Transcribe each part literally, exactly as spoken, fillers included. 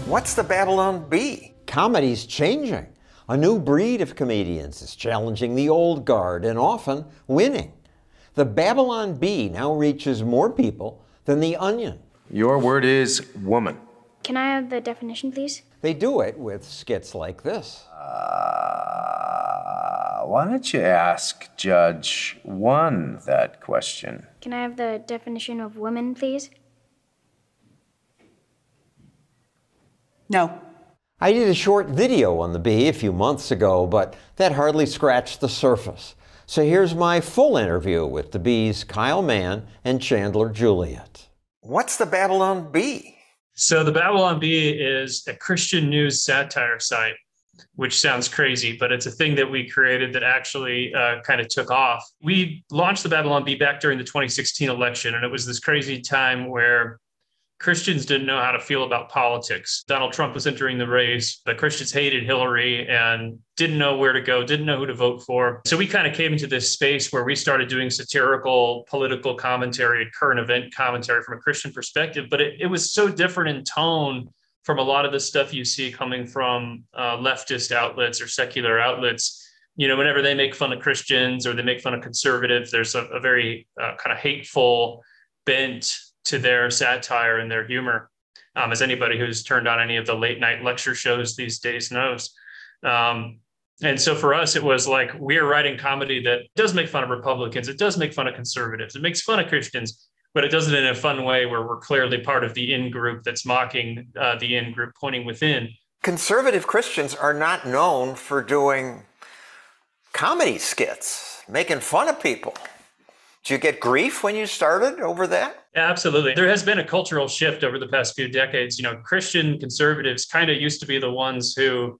What's the Babylon Bee? Comedy's changing. A new breed of comedians is challenging the old guard and often winning. The Babylon Bee now reaches more people than The Onion. Your word is woman. Can I have the definition, please? They do it with skits like this. Uh, why don't you ask Judge One that question? Can I have the definition of woman, please? No. I did a short video on the bee a few months ago, but that hardly scratched the surface. So here's my full interview with the bees Kyle Mann and Chandler Juliet. What's the Babylon Bee? So the Babylon Bee is a Christian news satire site, which sounds crazy, but it's a thing that we created that actually uh, kind of took off. We launched the Babylon Bee back during the twenty sixteen election, and it was this crazy time where Christians didn't know how to feel about politics. Donald Trump was entering the race, but Christians hated Hillary and didn't know where to go, didn't know who to vote for. So we kind of came into this space where we started doing satirical political commentary, current event commentary from a Christian perspective, but it, it was so different in tone from a lot of the stuff you see coming from uh, leftist outlets or secular outlets. You know, whenever they make fun of Christians or they make fun of conservatives, there's a, a very uh, kind of hateful bent to their satire and their humor, um, as anybody who's turned on any of the late night lecture shows these days knows. Um, and so for us, it was like, we're writing comedy that does make fun of Republicans. It does make fun of conservatives. It makes fun of Christians, but it does it in a fun way where we're clearly part of the in-group that's mocking uh, the in-group, pointing within. Conservative Christians are not known for doing comedy skits, making fun of people. Did you get grief when you started over that? Absolutely. There has been a cultural shift over the past few decades. You know, Christian conservatives kind of used to be the ones who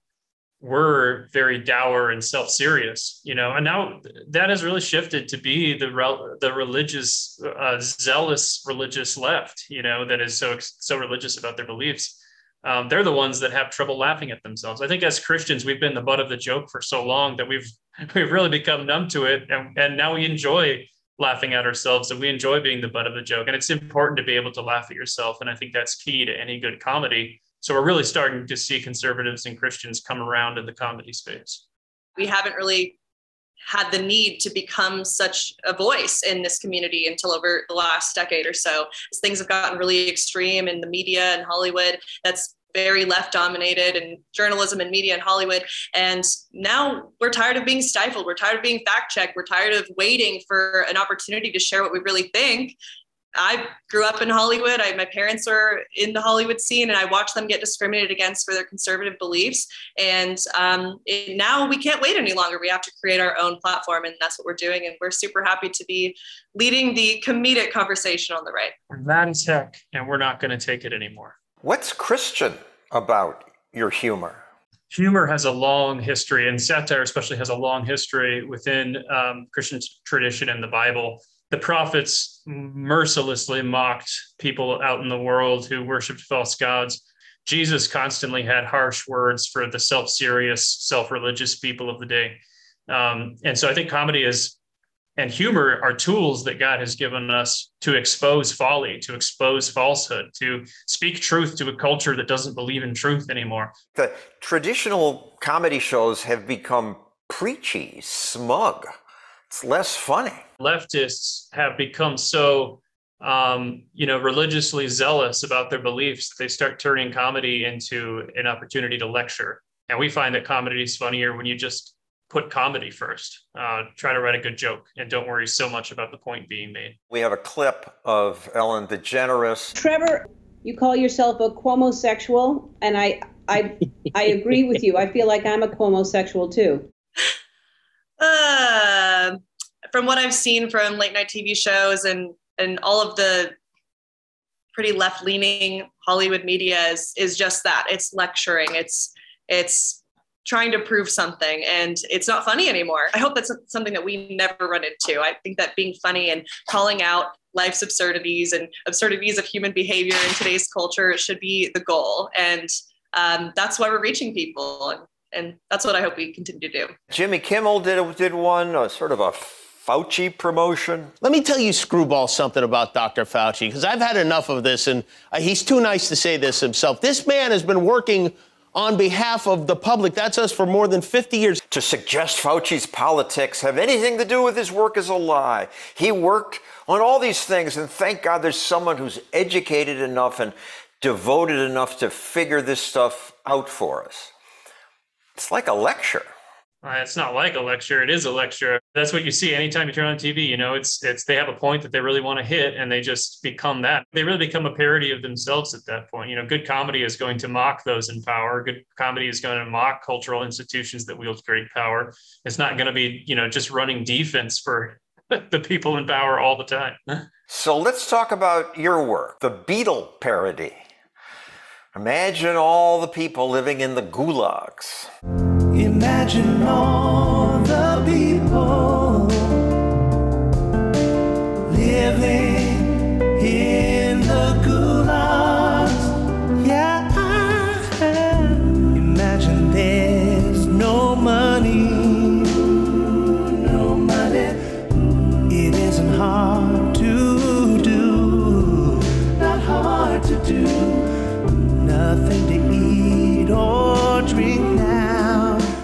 were very dour and self-serious, you know, and now that has really shifted to be the rel- the religious, uh, zealous religious left, you know, that is so so religious about their beliefs. Um, they're the ones that have trouble laughing at themselves. I think as Christians, we've been the butt of the joke for so long that we've we've really become numb to it, and, and now we enjoy laughing at ourselves, and we enjoy being the butt of the joke. And it's important to be able to laugh at yourself. And I think that's key to any good comedy. So we're really starting to see conservatives and Christians come around in the comedy space. We haven't really had the need to become such a voice in this community until over the last decade or so. As things have gotten really extreme in the media and Hollywood, that's very left dominated, and journalism and media in Hollywood. And now we're tired of being stifled. We're tired of being fact checked. We're tired of waiting for an opportunity to share what we really think. I grew up in Hollywood. I, my parents are in the Hollywood scene, and I watched them get discriminated against for their conservative beliefs. And um, it, now we can't wait any longer. We have to create our own platform, and that's what we're doing. And we're super happy to be leading the comedic conversation on the right. That is heck, and we're not going to take it anymore. What's Christian about your humor? Humor has a long history, and satire especially has a long history within um, Christian tradition and the Bible. The prophets mercilessly mocked people out in the world who worshiped false gods. Jesus constantly had harsh words for the self-serious, self-religious people of the day. Um, and so I think comedy is and humor are tools that God has given us to expose folly, to expose falsehood, to speak truth to a culture that doesn't believe in truth anymore. The traditional comedy shows have become preachy, smug. It's less funny. Leftists have become so, um, you know, religiously zealous about their beliefs. They start turning comedy into an opportunity to lecture. And we find that comedy is funnier when you just put comedy first. Uh, try to write a good joke and don't worry so much about the point being made. We have a clip of Ellen DeGeneres. Trevor, you call yourself a Cuomo-sexual, and I, I, I agree with you. I feel like I'm a Cuomo-sexual too. Uh, from what I've seen from late night T V shows and, and all of the pretty left-leaning Hollywood media is, is just that. It's lecturing. It's, it's, trying to prove something, and it's not funny anymore. I hope that's something that we never run into. I think that being funny and calling out life's absurdities and absurdities of human behavior in today's culture should be the goal. And um, that's why we're reaching people. And, and that's what I hope we continue to do. Jimmy Kimmel did did one, a sort of a Fauci promotion? Let me tell you, Screwball, something about Doctor Fauci, because I've had enough of this, and uh, he's too nice to say this himself. This man has been working on behalf of the public, that's us, for more than fifty years. To suggest Fauci's politics have anything to do with his work is a lie. He worked on all these things, and thank God there's someone who's educated enough and devoted enough to figure this stuff out for us. It's like a lecture. Uh, it's not like a lecture. It is a lecture. That's what you see anytime you turn on T V. You know, it's it's they have a point that they really want to hit, and they just become that. They really become a parody of themselves at that point. You know, good comedy is going to mock those in power. Good comedy is going to mock cultural institutions that wield great power. It's not going to be, you know, just running defense for the people in power all the time. So let's talk about your work, the Beatle parody. Imagine all the people living in the gulags. Imagine all the people living in the gulags. Yeah, imagine there's no money, no money. It isn't hard to do, not hard to do. Nothing to eat or drink now.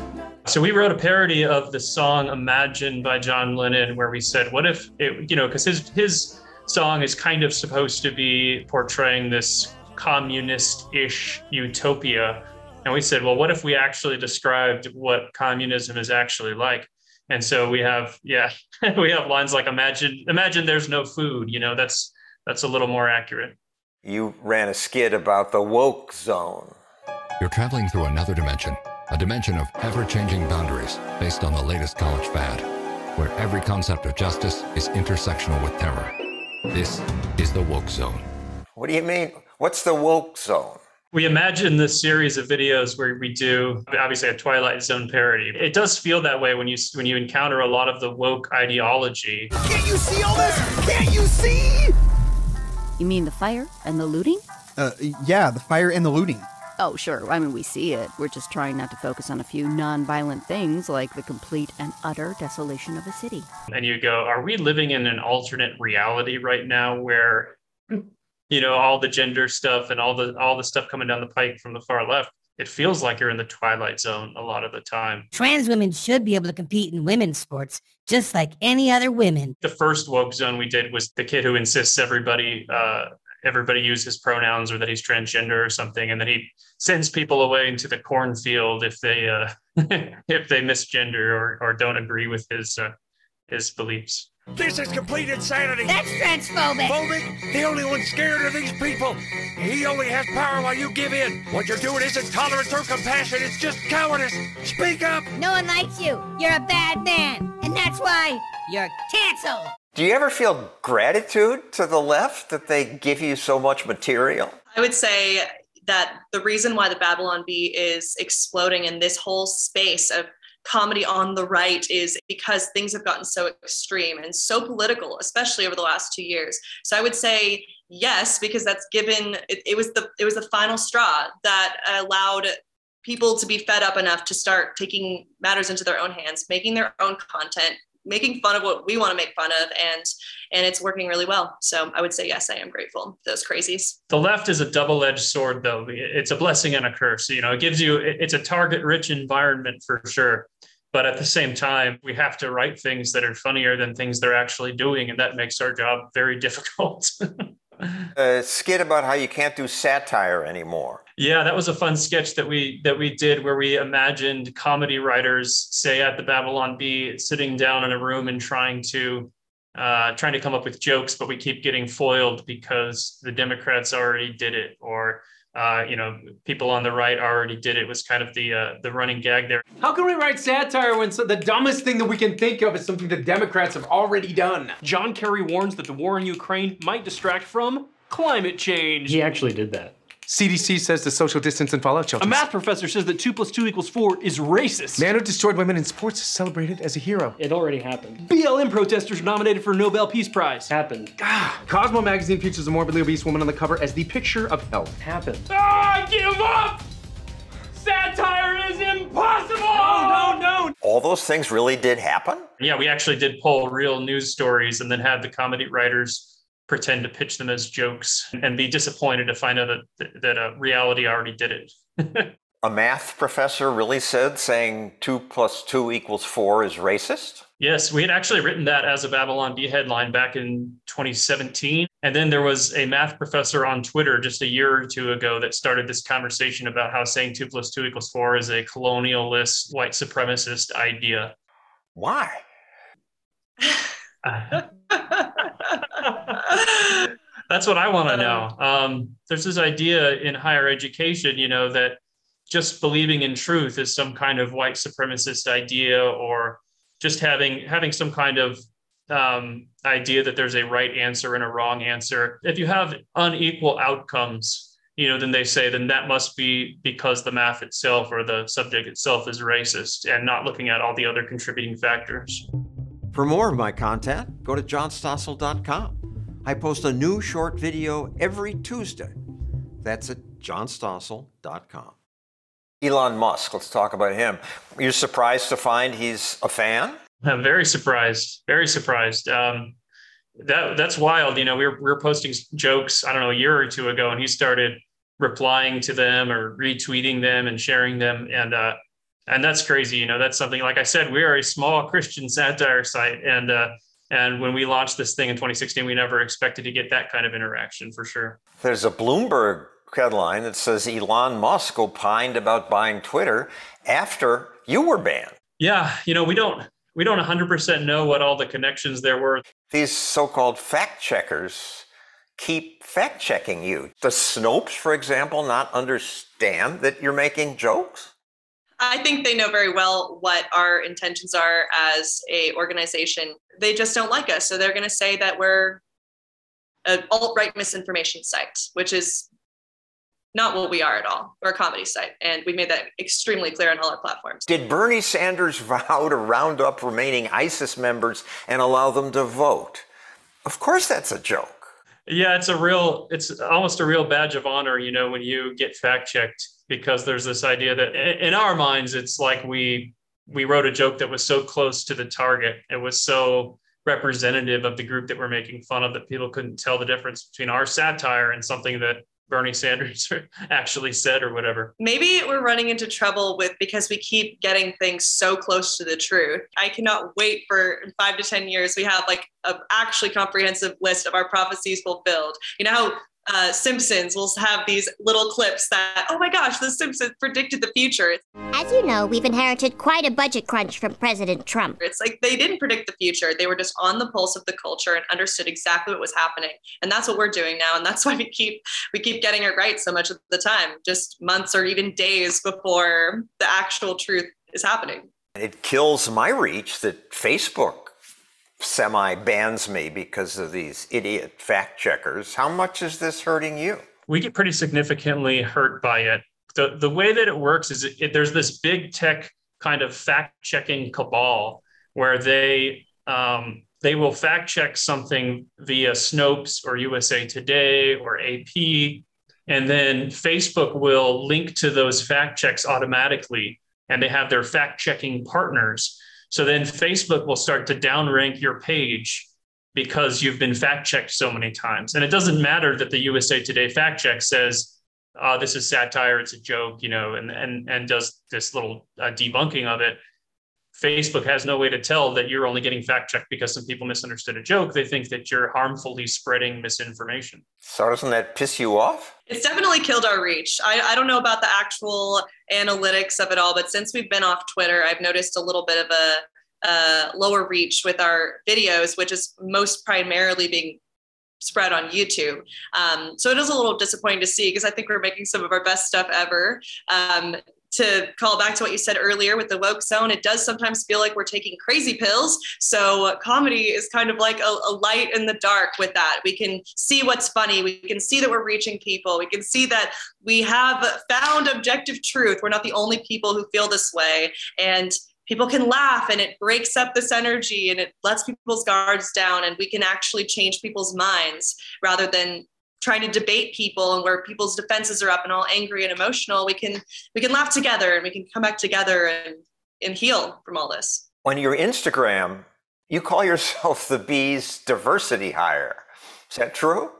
So we wrote a parody of the song Imagine by John Lennon, where we said, what if it, you know, because his his song is kind of supposed to be portraying this communist-ish utopia. And we said, well, what if we actually described what communism is actually like? And so we have, yeah, we have lines like, imagine, imagine there's no food, you know, that's that's a little more accurate. You ran a skit about the woke zone. You're traveling through another dimension, a dimension of ever-changing boundaries based on the latest college fad, where every concept of justice is intersectional with terror. This is the woke zone. What do you mean? What's the woke zone? We imagine this series of videos where we do obviously a Twilight Zone parody. It does feel that way when you when you encounter a lot of the woke ideology. Can't you see all this? Can't you see? You mean the fire and the looting? Uh, yeah, the fire and the looting. Oh, sure. I mean, we see it. We're just trying not to focus on a few non-violent things like the complete and utter desolation of a city. And you go, are we living in an alternate reality right now where, you know, all the gender stuff and all the all the stuff coming down the pike from the far left, it feels like you're in the Twilight Zone a lot of the time. Trans women should be able to compete in women's sports just like any other women. The first woke zone we did was the kid who insists everybody uh, everybody use his pronouns or that he's transgender or something, and then he sends people away into the cornfield if they uh, if they misgender or or don't agree with his uh, his beliefs. This is complete insanity. That's transphobic. Phobic? The only one scared of these people. He only has power while you give in. What you're doing isn't tolerance or compassion. It's just cowardice. Speak up. No one likes you. You're a bad man. And that's why you're canceled. Do you ever feel gratitude to the left that they give you so much material? I would say that the reason why the Babylon Bee is exploding in this whole space of comedy on the right is because things have gotten so extreme and so political, especially over the last two years. So I would say yes, because that's given, it, it was the it was the final straw that allowed people to be fed up enough to start taking matters into their own hands, making their own content, making fun of what we want to make fun of, and and it's working really well. So I would say yes, I am grateful for those crazies. The left is a double-edged sword, though. It's a blessing and a curse. You know, it gives you, it's a target-rich environment for sure. But at the same time, we have to write things that are funnier than things they're actually doing, and that makes our job very difficult. A skit about how you can't do satire anymore. Yeah, that was a fun sketch that we that we did where we imagined comedy writers, say at the Babylon Bee, sitting down in a room and trying to uh, trying to come up with jokes, but we keep getting foiled because the Democrats already did it, or uh, you know, people on the right already did it. Was kind of the uh, the running gag there. How can we write satire when so the dumbest thing that we can think of is something the Democrats have already done? John Kerry warns that the war in Ukraine might distract from climate change. He actually did that. C D C says to social distance and fallout shelters. A math professor says that two plus two equals four is racist. Man who destroyed women in sports is celebrated as a hero. It already happened. B L M protesters are nominated for a Nobel Peace Prize. Happened. Ah, Cosmo magazine features a morbidly obese woman on the cover as the picture of health. Happened. Ah, give up! Satire is impossible! No, no, no! all those things really did happen? Yeah, we actually did pull real news stories and then had the comedy writers pretend to pitch them as jokes and be disappointed to find out that, that uh, reality already did it. A math professor really said saying two plus two equals four is racist? Yes, we had actually written that as a Babylon Bee headline back in twenty seventeen. And then there was a math professor on Twitter just a year or two ago that started this conversation about how saying two plus two equals four is a colonialist, white supremacist idea. Why? That's what I want to know. Um, there's this idea in higher education, you know, that just believing in truth is some kind of white supremacist idea, or just having having some kind of um, idea that there's a right answer and a wrong answer. If you have unequal outcomes, you know, then they say, then that must be because the math itself or the subject itself is racist, and not looking at all the other contributing factors. For more of my content, go to john stossel dot com. I post a new short video every Tuesday. That's at john stossel dot com. Elon Musk, let's talk about him. You're surprised to find he's a fan? I'm very surprised, very surprised. Um, that That's wild. You know, we were, we were posting jokes, I don't know, a year or two ago, and he started replying to them or retweeting them and sharing them. And uh, and that's crazy. You know, that's something, like I said, we are a small Christian satire site. And uh, and when we launched this thing in twenty sixteen, we never expected to get that kind of interaction, for sure. There's a Bloomberg headline that says Elon Musk opined about buying Twitter after you were banned. Yeah, you know, we don't we don't one hundred percent know what all the connections there were. These so-called fact checkers keep fact checking you. Does Snopes, for example, not understand that you're making jokes? I think they know very well what our intentions are as a organization. They just don't like us. So they're going to say that we're an alt-right misinformation site, which is not what we are at all. We're a comedy site, and we made that extremely clear on all our platforms. Did Bernie Sanders vow to round up remaining ISIS members and allow them to vote? Of course that's a joke. Yeah, it's a real, it's almost a real badge of honor, you know, when you get fact-checked, because there's this idea that in our minds, it's like we we wrote a joke that was so close to the target. It was so representative of the group that we're making fun of that people couldn't tell the difference between our satire and something that Bernie Sanders actually said or whatever. Maybe we're running into trouble with because we keep getting things so close to the truth. I cannot wait for in five to ten years, we have like an actually comprehensive list of our prophecies fulfilled. You know how uh, Simpsons will have these little clips that, oh my gosh, the Simpsons predicted the future. As you know, we've inherited quite a budget crunch from President Trump. It's like they didn't predict the future. They were just on the pulse of the culture and understood exactly what was happening. And that's what we're doing now. And that's why we keep we keep getting it right so much of the time, just months or even days before the actual truth is happening. It kills my reach that Facebook semi-bans me because of these idiot fact checkers. How much is this hurting you? We get pretty significantly hurt by it. The, the way that it works is it, it, there's this big tech kind of fact-checking cabal where they um, they will fact-check something via Snopes or U S A Today or A P, and then Facebook will link to those fact checks automatically, and they have their fact-checking partners. So then Facebook will start to downrank your page because you've been fact-checked so many times. And it doesn't matter that the U S A Today fact check says, uh, this is satire, it's a joke, you know, and and and does this little uh, debunking of it. Facebook has no way to tell that you're only getting fact-checked because some people misunderstood a joke. They think that you're harmfully spreading misinformation. So doesn't that piss you off? It's definitely killed our reach. I, I don't know about the actual analytics of it all, but since we've been off Twitter, I've noticed a little bit of a, a lower reach with our videos, which is most primarily being spread on YouTube. Um, so it is a little disappointing to see because I think we're making some of our best stuff ever. Um, to call back to what you said earlier with the woke zone, it does sometimes feel like we're taking crazy pills. So uh, comedy is kind of like a, a light in the dark with that. We can see what's funny. We can see that we're reaching people. We can see that we have found objective truth. We're not the only people who feel this way. And people can laugh, and it breaks up this energy, and it lets people's guards down, and we can actually change people's minds rather than trying to debate people and where people's defenses are up and all angry and emotional. We can we can laugh together, and we can come back together and and heal from all this. On your Instagram, you call yourself the Bee's diversity hire. Is that true?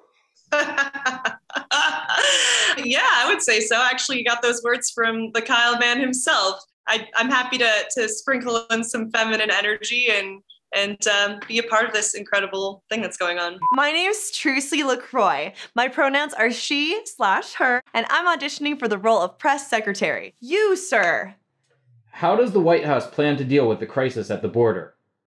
Yeah, I would say so. Actually, you got those words from the Kyle man himself. I, I'm happy to to sprinkle in some feminine energy and and um, be a part of this incredible thing that's going on. My name's Trucy LaCroix. My pronouns are she slash her, and I'm auditioning for the role of press secretary. You, sir. How does the White House plan to deal with the crisis at the border?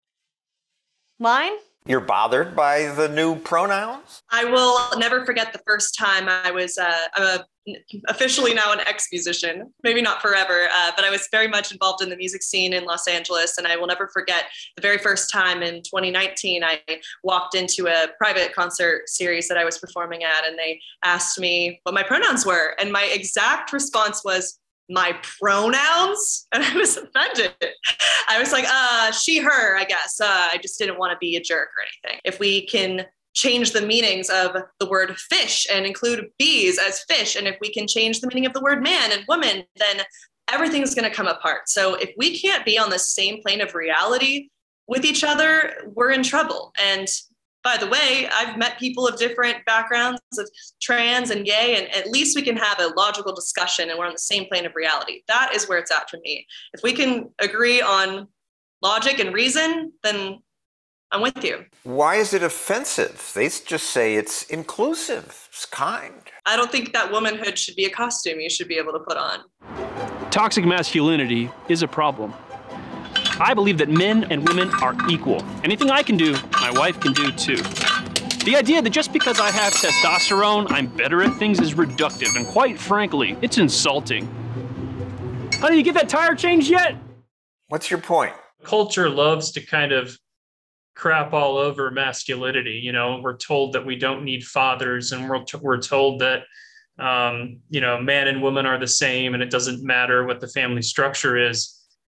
Line? You're bothered by the new pronouns? I will never forget the first time I was, uh, I'm a, officially now an ex-musician, maybe not forever, uh, but I was very much involved in the music scene in Los Angeles. And I will never forget the very first time in twenty nineteen, I walked into a private concert series that I was performing at, and they asked me what my pronouns were. And my exact response was, my pronouns? And I was offended. I was like, uh, she, her, I guess. Uh, I just didn't want to be a jerk or anything. If we can change the meanings of the word fish and include bees as fish, and if we can change the meaning of the word man and woman, then everything's going to come apart. So if we can't be on the same plane of reality with each other, we're in trouble. And by the way, I've met people of different backgrounds, of trans and gay, and at least we can have a logical discussion and we're on the same plane of reality. That is where it's at for me. If we can agree on logic and reason, then I'm with you. Why is it offensive? They just say it's inclusive, it's kind. I don't think that womanhood should be a costume you should be able to put on. Toxic masculinity is a problem. I believe that men and women are equal. Anything I can do, my wife can do too. The idea that just because I have testosterone, I'm better at things is reductive, and quite frankly, it's insulting. Honey, you get that tire changed yet? What's your point? Culture loves to kind of crap all over masculinity. You know, we're told that we don't need fathers, and we're, t- we're told that, um, you know, man and woman are the same, and it doesn't matter what the family structure is.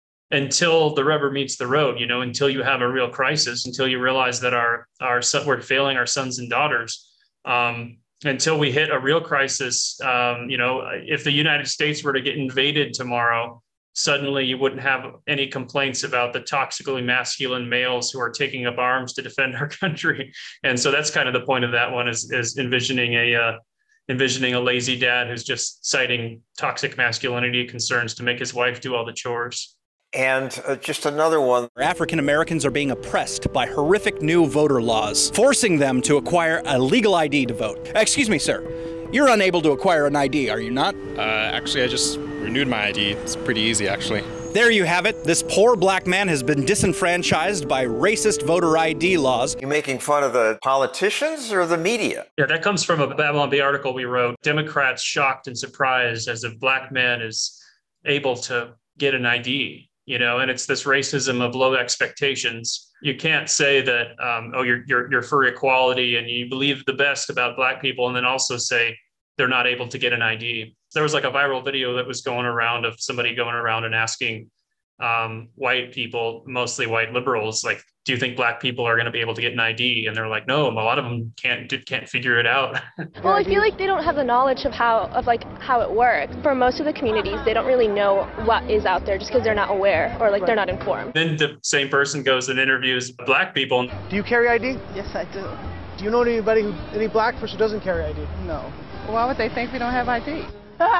Until the rubber meets the road, you know, until you have a real crisis, until you realize that our, our we're failing our sons and daughters, um, until we hit a real crisis. Um, you know, if the United States were to get invaded tomorrow, suddenly you wouldn't have any complaints about the toxically masculine males who are taking up arms to defend our country. And so that's kind of the point of that one, is, is envisioning a uh, envisioning a lazy dad who's just citing toxic masculinity concerns to make his wife do all the chores. And uh, just another one. African Americans are being oppressed by horrific new voter laws, forcing them to acquire a legal I D to vote. Excuse me, sir. You're unable to acquire an I D, are you not? Uh, actually, I just renewed my I D. It's pretty easy, actually. There you have it. This poor black man has been disenfranchised by racist voter I D laws. You making fun of the politicians or the media? Yeah, that comes from a Babylon Bee article we wrote. Democrats shocked and surprised as a black man is able to get an I D. You know, and it's this racism of low expectations. You can't say that, um, oh, you're, you're, you're for equality and you believe the best about black people, and then also say they're not able to get an I D. There was like a viral video that was going around of somebody going around and asking um, white people, mostly white liberals, like, do you think black people are going to be able to get an I D? And they're like, no, a lot of them can't can't figure it out. Well, I feel like they don't have the knowledge of how of like how it works. For most of the communities, they don't really know what is out there just because they're not aware or like they're not informed. Then the same person goes and interviews black people. Do you carry I D? Yes, I do. Do you know anybody who any black person who doesn't carry I D? No. Why would they think we don't have I D?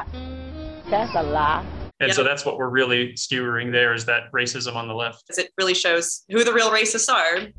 That's a lie. And Yeah. so that's what we're really skewering there, is that racism on the left. It really shows who the real racists are.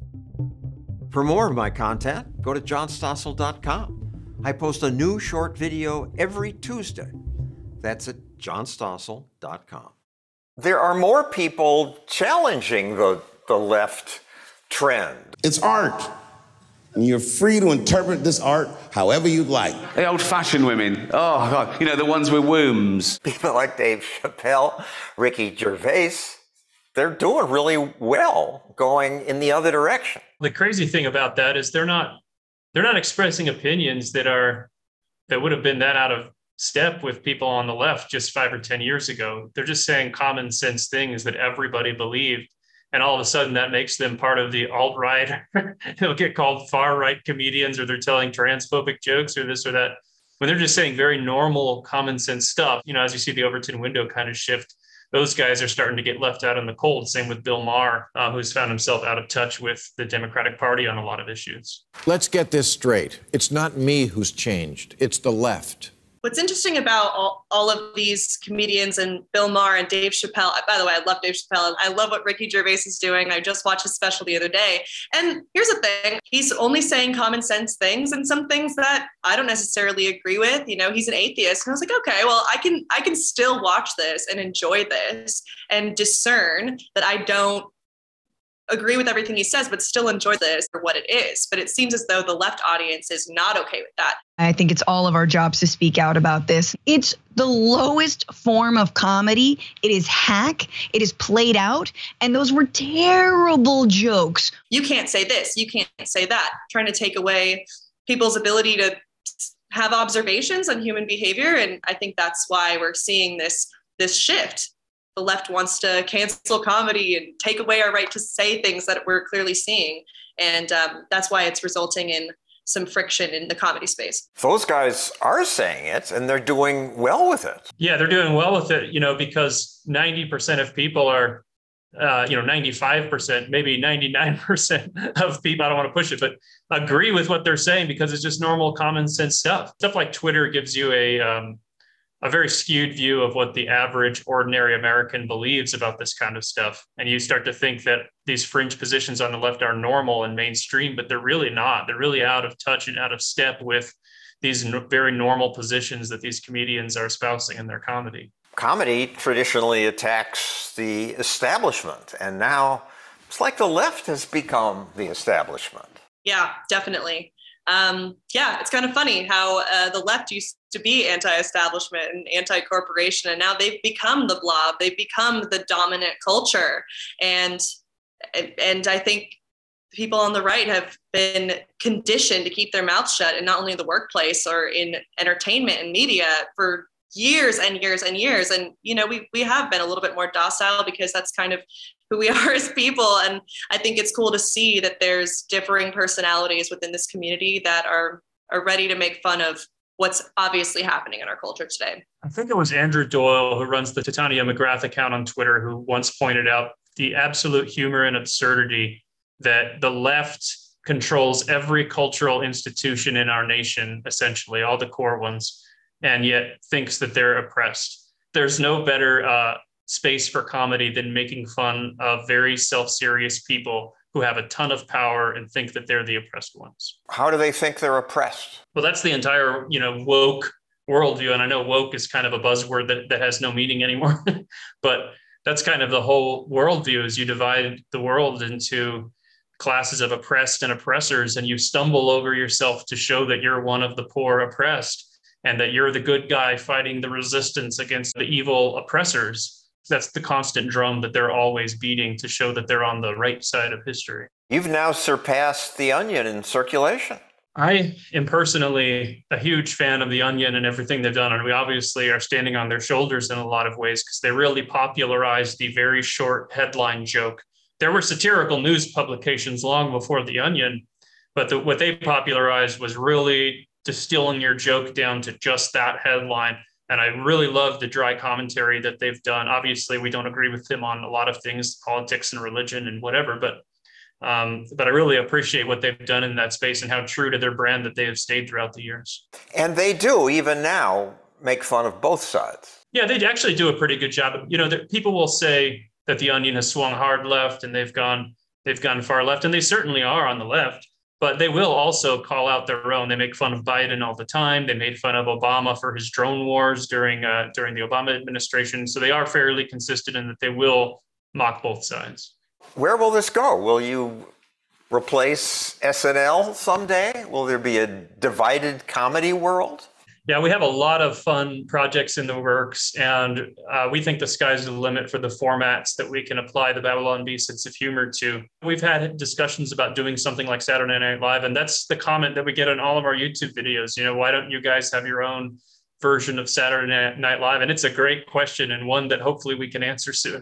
For more of my content, go to john stossel dot com. I post a new short video every Tuesday. That's at john stossel dot com. There are more people challenging the, the left trend. It's art. And you're free to interpret this art however you'd like. The old-fashioned women. Oh, God. You know, the ones with wombs. People like Dave Chappelle, Ricky Gervais, they're doing really well going in the other direction. The crazy thing about that is they're not they're not expressing opinions that are that would have been that out of step with people on the left just five or ten years ago. They're just saying common sense things that everybody believed. And all of a sudden that makes them part of the alt-right. They'll get called far-right comedians, or they're telling transphobic jokes or this or that, when they're just saying very normal common sense stuff. You know, as you see the Overton window kind of shift, those guys are starting to get left out in the cold. Same with Bill Maher, uh, who's found himself out of touch with the Democratic Party on a lot of issues. Let's get this straight. It's not me who's changed. It's the left. What's interesting about all, all of these comedians and Bill Maher and Dave Chappelle, by the way, I love Dave Chappelle. I love what Ricky Gervais is doing. I just watched his special the other day. And here's the thing. He's only saying common sense things and some things that I don't necessarily agree with. You know, he's an atheist. And I was like, okay, well, I can, I can still watch this and enjoy this and discern that I don't agree with everything he says, but still enjoy this for what it is. But it seems as though the left audience is not okay with that. I think it's all of our jobs to speak out about this. It's the lowest form of comedy. It is hack. It is played out. And those were terrible jokes. You can't say this. You can't say that. Trying to take away people's ability to have observations on human behavior. And I think that's why we're seeing this, this shift. The left wants to cancel comedy and take away our right to say things that we're clearly seeing. And um, that's why it's resulting in some friction in the comedy space. Those guys are saying it and they're doing well with it. Yeah, they're doing well with it, you know, because ninety percent of people are, uh, you know, ninety-five percent, maybe ninety-nine percent of people, I don't want to push it, but agree with what they're saying because it's just normal common sense stuff. Stuff like Twitter gives you a, um, a very skewed view of what the average ordinary American believes about this kind of stuff. And you start to think that these fringe positions on the left are normal and mainstream, but they're really not. They're really out of touch and out of step with these n- very normal positions that these comedians are espousing in their comedy. Comedy traditionally attacks the establishment, and now it's like the left has become the establishment. Yeah, definitely. Um, yeah, it's kind of funny how uh, the left used to be anti-establishment and anti-corporation, and now they've become the blob. They've become the dominant culture. And, and I think people on the right have been conditioned to keep their mouths shut, in not only the workplace or in entertainment and media for years and years and years. And, you know, we, we have been a little bit more docile because that's kind of who we are as people. And I think it's cool to see that there's differing personalities within this community that are, are ready to make fun of what's obviously happening in our culture today. I think it was Andrew Doyle, who runs the Titania McGrath account on Twitter, who once pointed out the absolute humor and absurdity that the left controls every cultural institution in our nation, essentially, all the core ones, and yet thinks that they're oppressed. There's no better uh, space for comedy than making fun of very self-serious people who have a ton of power and think that they're the oppressed ones. How do they think they're oppressed? Well, that's the entire, you know, woke worldview. And I know woke is kind of a buzzword that, that has no meaning anymore, but that's kind of the whole worldview is you divide the world into classes of oppressed and oppressors, and you stumble over yourself to show that you're one of the poor oppressed and that you're the good guy fighting the resistance against the evil oppressors. That's the constant drum that they're always beating to show that they're on the right side of history. You've now surpassed The Onion in circulation. I am personally a huge fan of The Onion and everything they've done. And we obviously are standing on their shoulders in a lot of ways because they really popularized the very short headline joke. There were satirical news publications long before The Onion, but the, what they popularized was really distilling your joke down to just that headline. And I really love the dry commentary that they've done. Obviously, we don't agree with them on a lot of things, politics and religion and whatever, but um, but I really appreciate what they've done in that space and how true to their brand that they have stayed throughout the years. And they do, even now, make fun of both sides. Yeah, they actually do a pretty good job. You know, people will say that The Onion has swung hard left and they've gone they've gone far left, and they certainly are on the left. But they will also call out their own. They make fun of Biden all the time. They made fun of Obama for his drone wars during uh, during the Obama administration. So they are fairly consistent in that they will mock both sides. Where will this go? Will you replace S N L someday? Will there be a divided comedy world? Yeah, we have a lot of fun projects in the works, and uh, we think the sky's the limit for the formats that we can apply the Babylon Bee sense of humor to. We've had discussions about doing something like Saturday Night Live, and that's the comment that we get on all of our YouTube videos. You know, why don't you guys have your own version of Saturday Night Live? And it's a great question, and one that hopefully we can answer soon.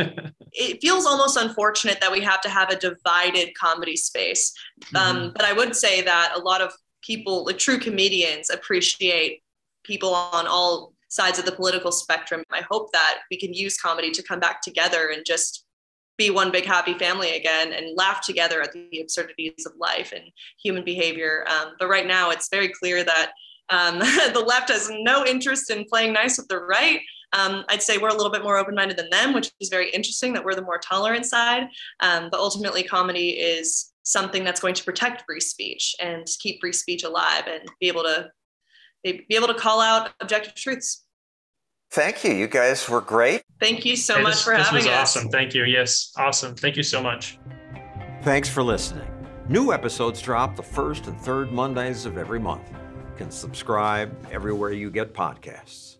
It feels almost unfortunate that we have to have a divided comedy space. Mm-hmm. Um, but I would say that a lot of people, like true comedians, appreciate people on all sides of the political spectrum. I hope that we can use comedy to come back together and just be one big happy family again and laugh together at the absurdities of life and human behavior. Um, but right now it's very clear that um, the left has no interest in playing nice with the right. Um, I'd say we're a little bit more open-minded than them, which is very interesting that we're the more tolerant side. Um, but ultimately comedy is something that's going to protect free speech and keep free speech alive and be able to be able to call out objective truths. Thank you. You guys were great. Thank you so Hey, much this, for this having was us. awesome. Thank you. Yes, awesome. Thank you so much. Thanks for listening. New episodes drop the first and third Mondays of every month. You can subscribe everywhere you get podcasts.